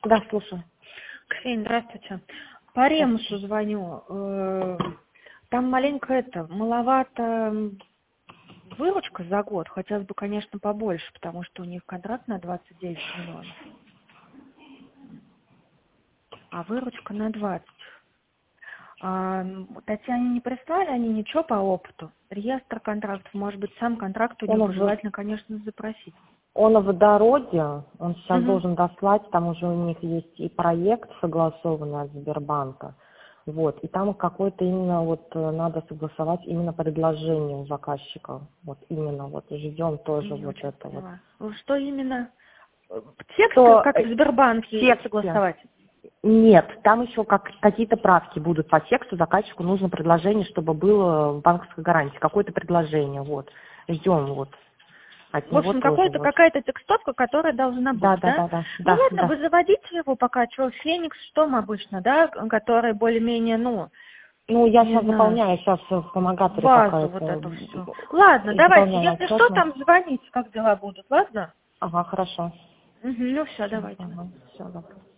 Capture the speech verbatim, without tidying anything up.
Да, слушаю. Ксения, здравствуйте. По Ремусу звоню. Э, Там маленько это, маловато выручка за год. Хотелось бы, конечно, побольше, потому что у них контракт на двадцать девять миллионов. А выручка на двадцать. А, Татьяне не прислали они ничего по опыту? Реестр контрактов, может быть, сам контракт у Он него уже, желательно, конечно, запросить. он в дороге, он сейчас Угу. должен дослать, там уже у них есть и проект согласованный от Сбербанка. Вот, и там какое-то именно вот э, надо согласовать именно предложение у заказчика. Вот именно вот ждем тоже Не вот очень это вот. поняла. Ну, что именно? Текст, Что как э, в Сбербанке, тексте? согласовать? Нет, там еще как, какие-то правки будут по тексту, заказчику нужно предложение, чтобы было в банковской гарантии, какое-то предложение, вот. Ждем вот от В него общем, тоже какой-то, вот. какая-то текстовка, которая должна Да, быть, да, да? да, да, Ну да, ладно, да. вы заводите его пока, что, Феникс, что мы обычно, да, который более-менее, ну, Ну, я не сейчас знаю, заполняю, сейчас в помогаторе пока базу вот это эту все. Ладно, давайте, заполняю если что, отчетность. там звоните, как дела будут, ладно? Ага, хорошо. Угу, ну все, Всё, давайте. ага, все, добро.